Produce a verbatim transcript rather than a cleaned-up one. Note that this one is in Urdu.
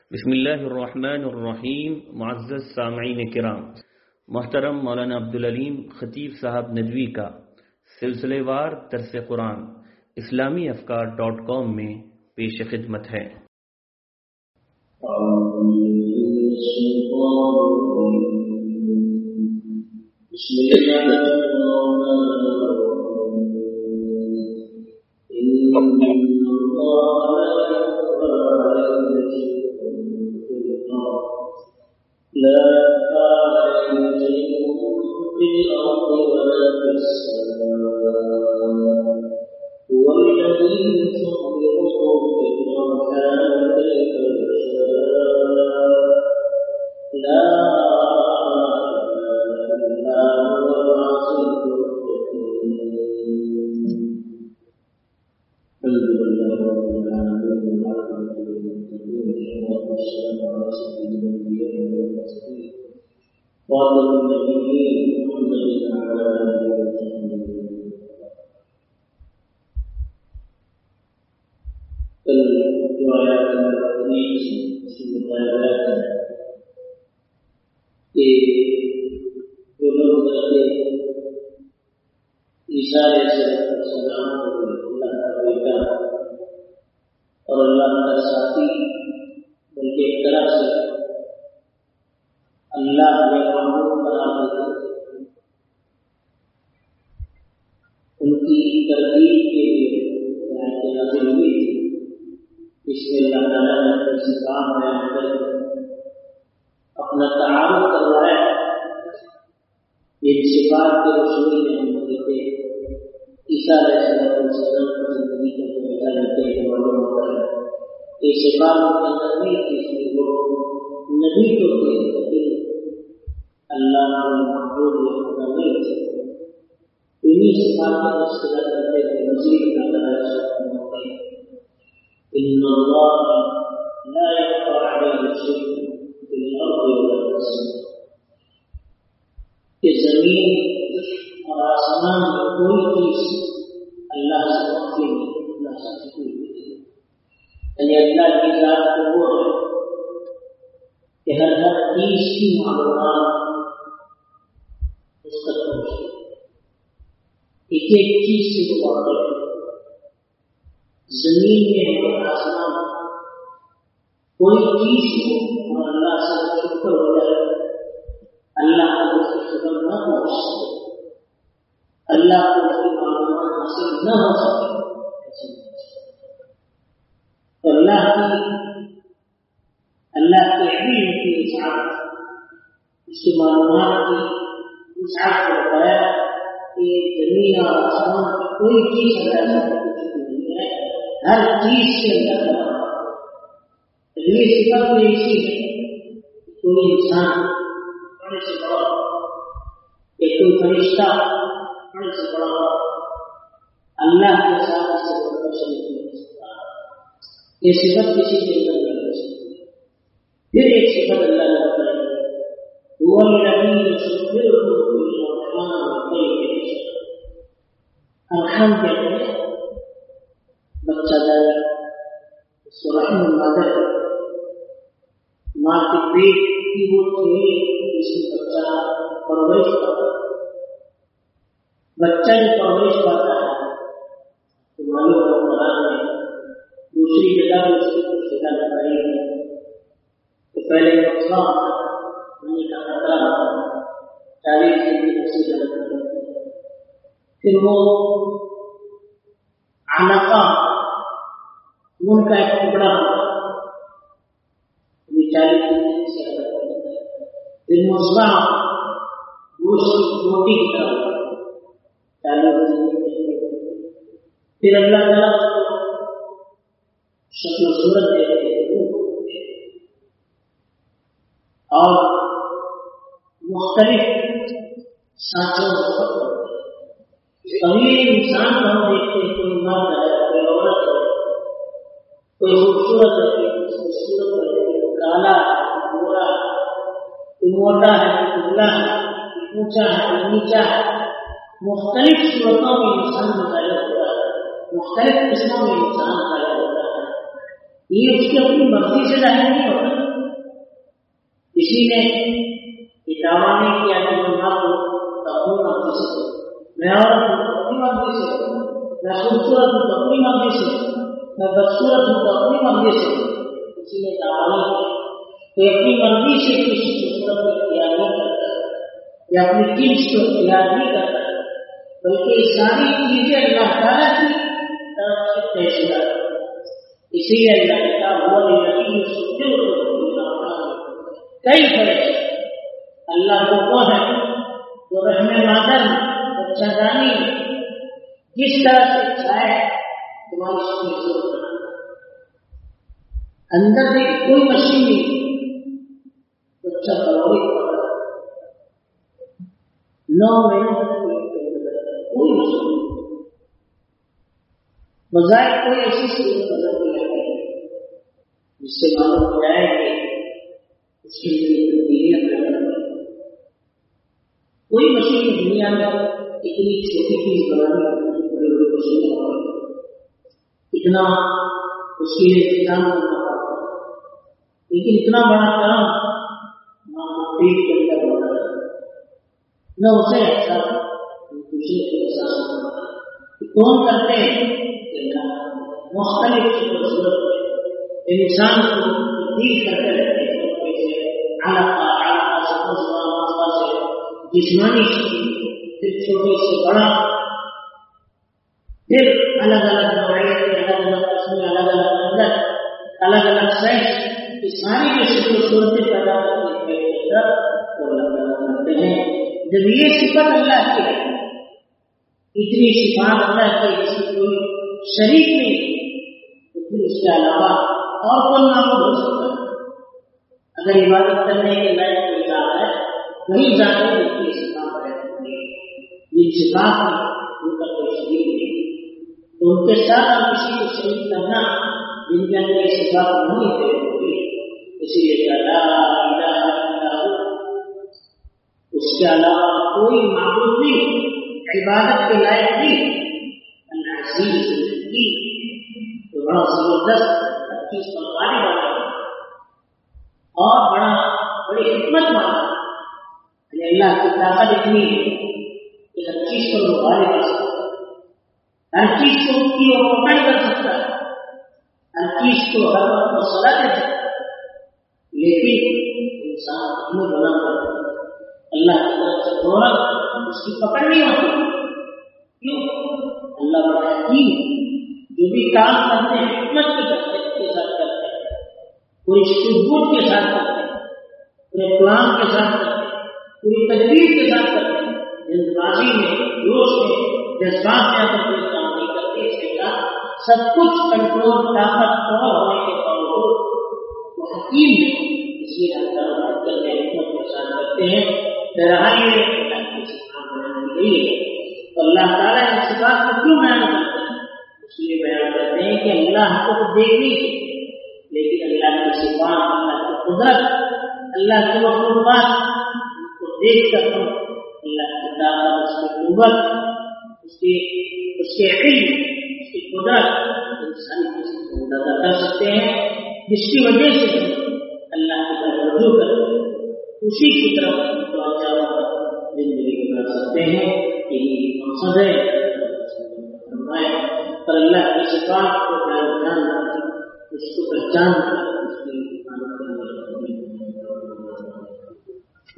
بسم اللہ الرحمن الرحیم. معزز سامعین کرام، محترم مولانا عبدالعلیم خطیب صاحب ندوی کا سلسلے وار درس قرآن اسلامی افکار ڈاٹ کام میں پیش خدمت ہے. بسم اللہ لا في الأرض ولا في السماء هو الذي يصوركم في الأرحام كيف يشاء لا إله إلا هو العزيز الحكيم. الحمد لله رب العالمين والعاقبة للمتقين والصلاة والسلام على سيد الأنبياء والمرسلين وعلى النبيين محمد وعلى آله وصحبه. الروايات الحديث في مطالعات کہ جو لوگ کرتے عیسیٰ علیہ السلام کو اللہ کا بیٹا اور اللہ کا ساتھی بلکہ ایک طرح سے اللہ نے معبود قرار دیتے ان کی تردید کے لیے آیت نازل ہوئی تھی. اس میں اللہ تعالیٰ نے اپنے صفات بیان کر اپنا تعارف کروایا. یہ صفات کے روشنی میں ہم دیکھتے عیسیٰ علیہ السلام کی زندگی کا طریقہ لیتے ہیں. معلوم ہوتا ہے کہ صفات کے اندر نہیں تھی، اس لیے وہ نبی تو تھے لیکن اللہ معبود یا خدا نہیں تھے. انہیں صفات کا تذکرہ کرتے تھے. مزید اللہ ہوتے ہیں ان اللہ لا يخفى عليه شيء في الارض ولا في السماء. کہ زمین اور آسمان میں کوئی چیز اللہ سے مخفی نہیں، اللہ سے چھپی ہوئی ہے. یعنی اللہ کی ذات تو وہ ہے کہ ہر ہر چیز کی معلومات اس تک پہنچتی ہے. ایک ایک چیز سے وہ واقع ہے. زمین میں اور آسمان کوئی چیز ہو اور اللہ سے چھپ کر ہو جائے، اللہ کو اس کی خبر نہ پہنچ سکے، اللہ کو اس کی معلومات حاصل نہ ہو سکے. تو اللہ کی اللہ کے علم کی وسعت، اس کی معلومات کی وسعت کو بتایا کہ زمین اور آسمان کی کوئی چیز اللہ سے کچھ نہیں ہے، ہر چیز سے اللہ کا یہ صفت میں اسی ہے. کوئی انسان بڑے سے بڑا کہ کوئی فرشتہ بڑے سے بڑا اللہ کے ساتھ اس سے بڑا شریک نہیں ہو سکتا. یہ صفت کسی کے اندر نہیں ہو سکتی. پھر ایک صفت اللہ نے بتائی وہ الذی یصورکم فی الارحام کیف یشاء. ارحام کہتے ہیں بچہ دار، اس کو رحم المادر، ماں کے پیٹ کی وہ تھیلی جس میں بچہ پرورش پاتا ہے. بچہ جو پرورش پاتا ہے تو معلوم ہے قرآن میں دوسری جگہ بھی اس کی کچھ جگہ بتائی ہے کہ پہلے مسئلہ ہوتا ہے، منی کا خطرہ ہوتا ہے، چالیس دن کی اسی جگہ ہوتی ہے، پھر وہ علقہ خون کا ایک ٹکڑا ہوتا ہے، چالیس دن سے الگ ہوتا ہے، پھر مصباح گوشت روٹی کی طرح ہوتا ہے، چالیس دن پھر اللہ تعالیٰ شکل و صورت دیتے ہیں اور مختلف سانچوں کو کرتے ہیں. ابھی انسان کو ہم دیکھتے ہیں کوئی مرد ہے، کوئی عورت ہے، کوئی خوبصورت ہے، کوئی خوبصورت ہے، کوئی کالا ہے، کوئی گورا ہے، کوئی موٹا ہے، کوئی دبلا ہے، کوئی اونچا ہے، کوئی نیچا ہے. مختلف صورتوں میں انسان مظاہر ہوتا ہے، مختلف قسموں میں انسان پیدا ہوتا ہے. یہ اس کی اپنی مرضی سے ظاہر نہیں ہوتا. کسی نے یہ دعویٰ نہیں کیا کہ میں مرد ہوں تو اپنی مرضی سے ہوں، میں عورت ہوں تو اپنی مرضی سے ہوں، میں خوبصورت ہوں تو اپنی مرضی سے ہوں، میں بدصورت ہوں تو اپنی مرضی سے ہوں، کسی نے دعویٰ نہیں کیا۔ کوئی اپنی مرضی سے کسی خوبصورت کو اختیار نہیں کرتا یا اپنی جنس کو اختیار نہیں کرتا، بلکہ یہ ساری چیزیں اللہ تعالیٰ کی طرف سے طے شدہ ہے۔ اسی لیے اللہ کا وہ نہیں کئی فرق اللہ کو وہ ہے جو رحم مادر بچہ دانی جس طرح سے چاہے تمہاری ضرورت اندر سے کوئی مشین نہیں، بچہ بڑھوڑی نو مہینے کوئی مشین نہیں، بظاہر کوئی ایسی صورت نظر نہیں آتی جس سے معلوم ہو جائے کہ اس کے لیے تبدیلیاں پیدا ہوئی۔ کوئی مشین دنیا میں اتنی چھوٹی چیز بنانی بڑی بڑی مشینیں ہوئی، اتنا اس کے لیے انتظام کرنا پڑتا ہے، لیکن اتنا بڑا کام ماں پیٹ کے اندر ہوتا ہے نہ اسے اچھا دوسرے کے احساس ہوتا ہے کہ کون کرتے ہیں مختلف صورت میں انسان کو تبدیل کرتے رہتے ہیں، علاقہ علاقہ سے مسئلہ سے جسمانی شکل، پھر چھوٹے سے بڑا، پھر الگ الگ نوعیت کے الگ الگ قسمیں، الگ الگ اندر، الگ الگ سائز، یہ ساری جو شکل و صورتیں پیدا کرتے ہیں وہ اللہ تعالیٰ کرتے ہیں۔ جب یہ صفت اللہ کی ہے، اتنی صفات اللہ کی اس کی کوئی شریک نہیں، تو پھر اس کے علاوہ اور کون معبود ہو سکتا ہے؟ اگر عبادت کرنے کے لائق کوئی ذات ہے وہی ذات ہے جس کی صفات ہے، جن صفات میں ان کا کوئی شریک نہیں، تو ان کے ساتھ ہم کسی کو شریک کرنا جن کے اندر یہ صفات نہیں ہوتی، اسی لیے لا الہ الا ہو، اس کے علاوہ کوئی معبود نہیں، عبادت کے لائق نہیں، العزیز الحکیم، تو بڑا زبردست ہر چیز پر غالب والا اور بڑا بڑی حکمت والا، یعنی اللہ کی طاقت اتنی ہے کہ ہر چیز پر وہ غالب کر سکتا ہے، ہر چیز کو اس کی وہ پکڑ کر سکتا ہے، ہر چیز کو ہر وقت کو سزا دے سکتا ہے، لیکن انسان ہمیں بنا کرتا ہے اللہ کی طرف سے فوراً اس کی پکڑ نہیں ہوتی، کیوں؟ اللہ بڑا حکیم ہے، جو بھی کام کرتے ہیں حکمت کے کرتے کے ساتھ کرتے ہیں، پوری ثبوت کے ساتھ کرتے ہیں، پورے پلان کے ساتھ کرتے ہیں، پوری تدبیر کے ساتھ کرتے ہیں، جلد بازی میں جوش میں جذبات میں آ کر کوئی کام نہیں کرتے، اس کے ساتھ سب کچھ کنٹرول طاقت پور ہونے کے باوجود وہ حکیم ہے، اس لیے اللہ کرنے حکمت کے ساتھ کرتے ہیں۔ بہرحال یہ اللہ کی صفات بیان کی گئی ہے، تو اللہ تعالیٰ کی صفات کو کیوں بیان کرتے ہیں؟ اس لیے بیان کرتے ہیں کہ اللہ کو تو دیکھ نہیں سکتے، لیکن اللہ کی صفات، اللہ کی قدرت، اللہ کی مخلوقات ان کو دیکھ کر ہم اللہ کی طاقت، اس کی قوت، اس کی اس کے علم، اس کی قدرت، انسانی قسم کو اندازہ کر سکتے ہیں، جس کی وجہ سے ہم اللہ کی طرف رجوع کرتے ہیں، اسی کی طرف زندگی گزار سکتے ہیں، یہی مقصد ہے۔ پر اللہ کی صفات کو جان جان اس کو پہچان